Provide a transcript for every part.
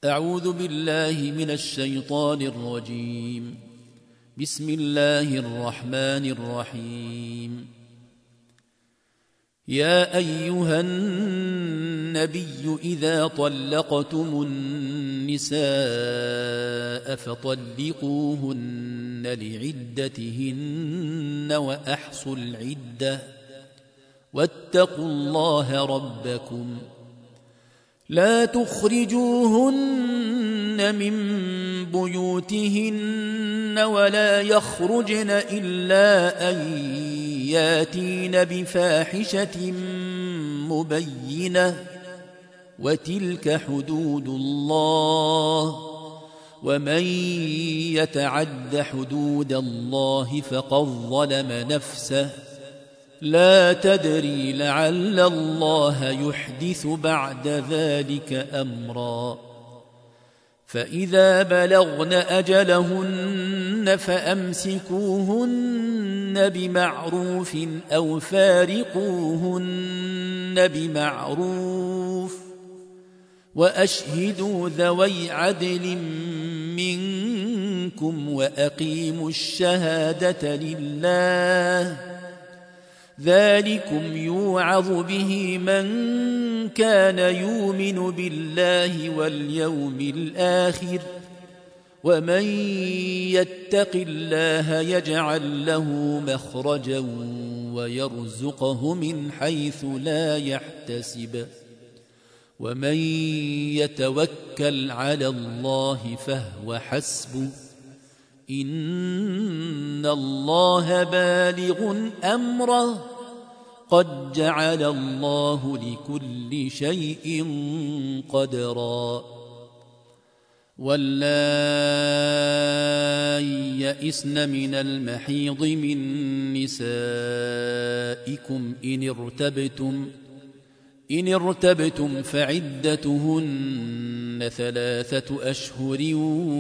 أعوذ بالله من الشيطان الرجيم. بسم الله الرحمن الرحيم. يا أيها النبي إذا طلقتم النساء فطلقوهن لعدتهن وأحصوا العدة واتقوا الله ربكم لا تخرجوهن من بيوتهن ولا يخرجن إلا أن ياتين بفاحشة مبينة وتلك حدود الله ومن يتعد حدود الله فقد ظلم نفسه لا تدري لعل الله يحدث بعد ذلك أمرا. فإذا بلغن أجلهن فأمسكوهن بمعروف أو فارقوهن بمعروف وأشهدوا ذوي عدل منكم وأقيموا الشهادة لله ذلكم يوعظ به من كان يؤمن بالله واليوم الآخر ومن يتق الله يجعل له مخرجا ويرزقه من حيث لا يحتسب ومن يتوكل على الله فهو حسبه إن الله بالغ أمره قد جعل الله لكل شيء قدرا. واللائي يئسن من المحيض من نسائكم إن ارتبتم فعدتهن 3 أشهر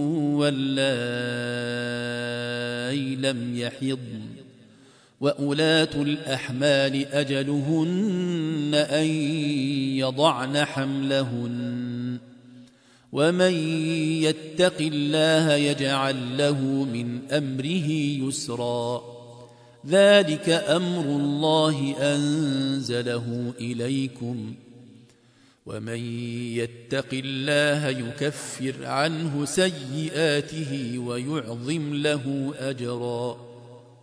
واللائي لم يحضن وأولاة الأحمال أجلهن أن يضعن حملهن ومن يتق الله يجعل له من أمره يسرا ذلك أمر الله أنزله إليكم ومن يتق الله يكفر عنه سيئاته ويعظم له أجرا.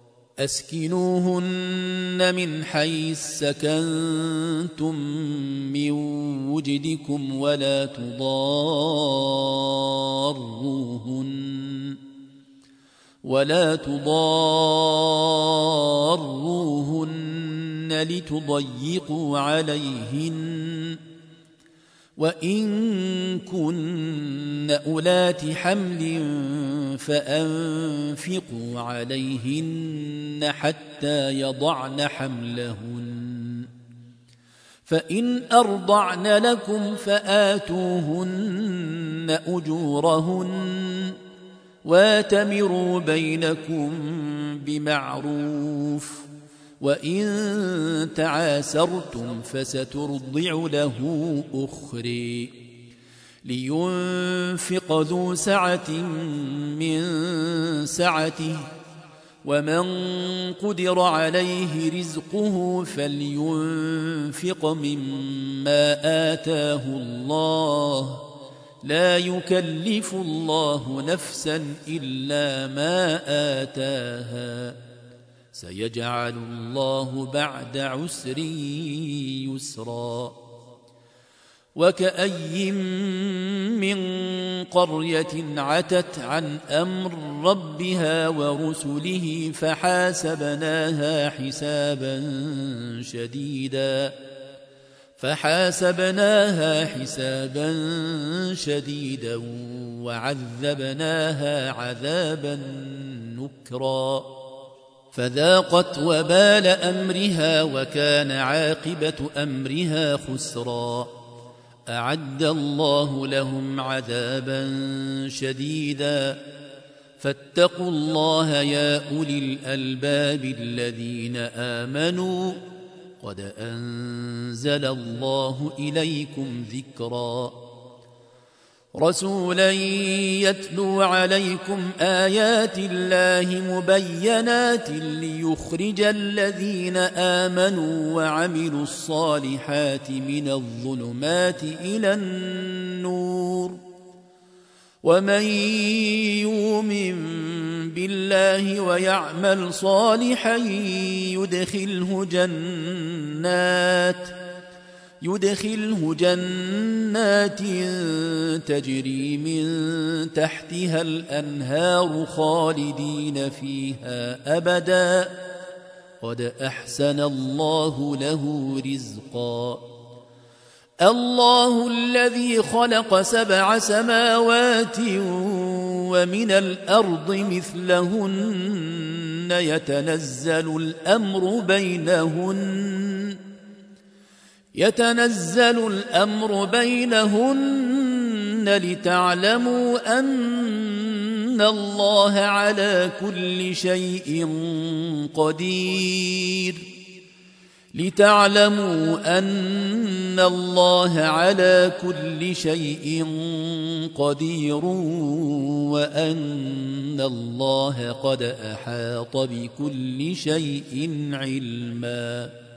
أسكنوهن من حيث سكنتم من وجدكم ولا تضاروهن لتضيقوا عليهن وإن كن أولات حمل فأنفقوا عليهن حتى يضعن حملهن فإن أرضعن لكم فآتوهن أجورهن واتمروا بينكم بمعروف وإن تعاسرتم فسترضع له أخرى لينفق ذو سعة من سعته ومن قدر عليه رزقه فلينفق مما آتاه الله لا يكلف الله نفسا إلا ما آتاها سيجعل الله بعد عسر يسرا. وكأي من قرية عتت عن أمر ربها ورسله فحاسبناها حسابا شديدا وعذبناها عذابا نكرا فذاقت وبال أمرها وكان عاقبة أمرها خسرا. أعد الله لهم عذابا شديدا فاتقوا الله يا أولي الألباب الذين آمنوا قد أنزل الله إليكم ذكرا. رسولا يتلو عليكم آيات الله مبينات ليخرج الذين آمنوا وعملوا الصالحات من الظلمات إلى النور ومن يؤمن بالله ويعمل صالحا يدخله جنات تجري من تحتها الأنهار خالدين فيها أبدا قد أحسن الله له رزقا الله الذي خلق 7 سماوات ومن الأرض مثلهن يتنزل الأمر بينهن لتعلموا أن الله على كل شيء قدير وأن الله قد أحاط بكل شيء علما.